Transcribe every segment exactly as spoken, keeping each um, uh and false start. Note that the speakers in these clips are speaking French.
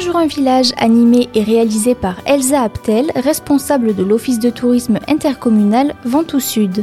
jour un village animé et réalisé par Elsa Aptel, responsable de l'Office de tourisme intercommunal Ventoux Sud.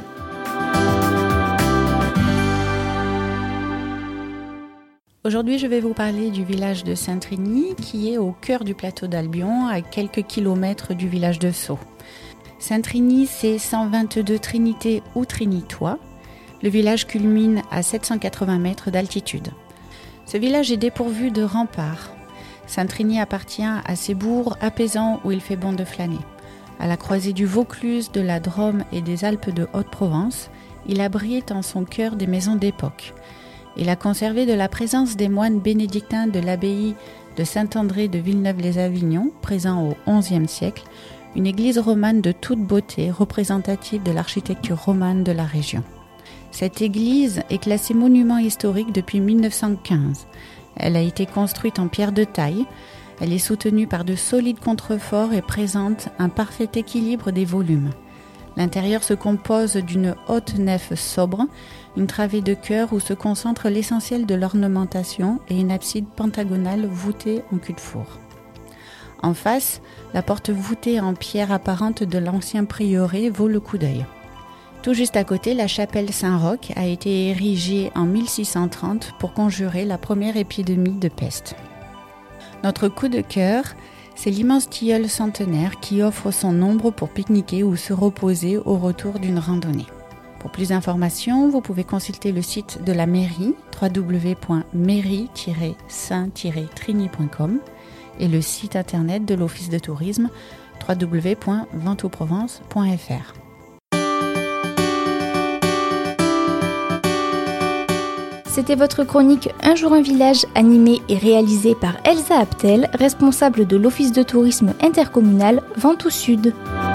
Aujourd'hui, je vais vous parler du village de Saint-Trigny, qui est au cœur du plateau d'Albion, à quelques kilomètres du village de Sceaux. Saint-Trigny, c'est cent vingt-deux trinités ou trinitois. Le village culmine à sept cent quatre-vingts mètres d'altitude. Ce village est dépourvu de remparts. Saint-Trigny appartient à ces bourgs apaisants où il fait bon de flâner. À la croisée du Vaucluse, de la Drôme et des Alpes de Haute-Provence, il abrite en son cœur des maisons d'époque. Il a conservé de la présence des moines bénédictins de l'abbaye de Saint-André de Villeneuve-les-Avignon, présent au onzième siècle, une église romane de toute beauté, représentative de l'architecture romane de la région. Cette église est classée monument historique depuis mille neuf cent quinze. Elle a été construite en pierre de taille. Elle est soutenue par de solides contreforts et présente un parfait équilibre des volumes. L'intérieur se compose d'une haute nef sobre, une travée de chœur où se concentre l'essentiel de l'ornementation et une abside pentagonale voûtée en cul-de-four. En face, la porte voûtée en pierre apparente de l'ancien prieuré vaut le coup d'œil. Tout juste à côté, la chapelle Saint-Roch a été érigée en mille six cent trente pour conjurer la première épidémie de peste. Notre coup de cœur, c'est l'immense tilleul centenaire qui offre son ombre pour pique-niquer ou se reposer au retour d'une randonnée. Pour plus d'informations, vous pouvez consulter le site de la mairie w w w point mairie tiret saint tiret trigny point com et le site internet de l'Office de tourisme w w w point ventoux provence point f r. C'était votre chronique Un jour un village animée et réalisée par Elsa Aptel, responsable de l'Office de tourisme intercommunal Ventoux Sud.